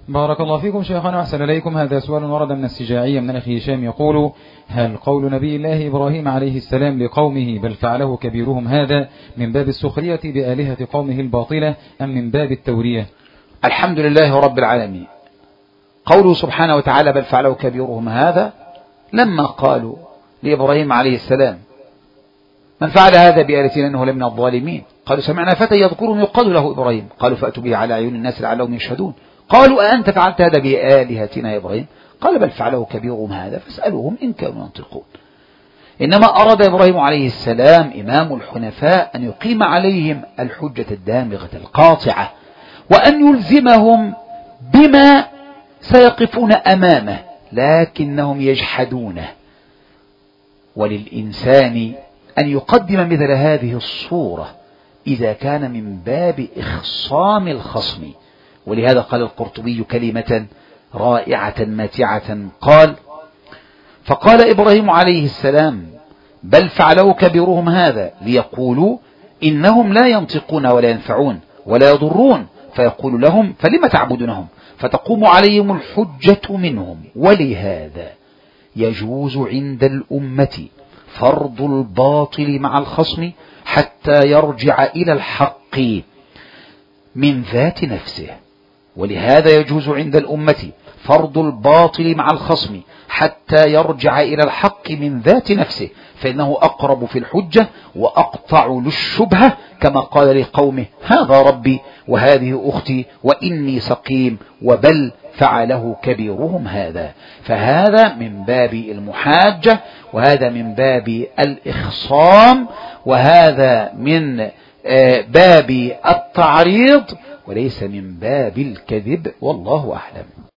بارك الله فيكم شيخنا وأحسن إليكم. هذا سؤال ورد من السجاعية من أخي هشام يقول: هل قول نبي الله إبراهيم عليه السلام لقومه بل فعله كبيرهم هذا من باب السخرية بآلهة قومه الباطلة أم من باب التورية؟ الحمد لله رب العالمين. قوله سبحانه وتعالى بل فعله كبيرهم هذا، لما قالوا لإبراهيم عليه السلام من فعل هذا بآلهتنا إنه لمن الظالمين، قالوا سمعنا فتى يذكرهم يقال له إبراهيم، قالوا فأتوا به على أعين الناس لعلهم يشهدون، قالوا أأنت فعلت هذا بآلهتنا يا إبراهيم؟ قال بل فعله كبيرهم هذا فاسألوهم إن كانوا ينطقون. إنما أراد إبراهيم عليه السلام إمام الحنفاء أن يقيم عليهم الحجة الدامغة القاطعة، وأن يلزمهم بما سيقفون أمامه، لكنهم يجحدونه. وللإنسان أن يقدم مثل هذه الصورة إذا كان من باب إخصام الخصم. ولهذا قال القرطبي كلمة رائعة ماتعة، قال: فقال إبراهيم عليه السلام بل فعلوا كبيرهم هذا ليقولوا إنهم لا ينطقون ولا ينفعون ولا يضرون، فيقول لهم فلم تعبدونهم، فتقوم عليهم الحجة منهم. ولهذا يجوز عند الأمة فرض الباطل مع الخصم حتى يرجع إلى الحق من ذات نفسه. ولهذا يجوز عند الأمة فرض الباطل مع الخصم حتى يرجع إلى الحق من ذات نفسه، فإنه أقرب في الحجة وأقطع للشبهة، كما قال لقومه هذا ربي وهذه أختي وإني سقيم وبل فعله كبيرهم هذا. فهذا من باب المحاجة، وهذا من باب الإخصام، وهذا من باب التعريض، وليس من باب الكذب، والله أعلم.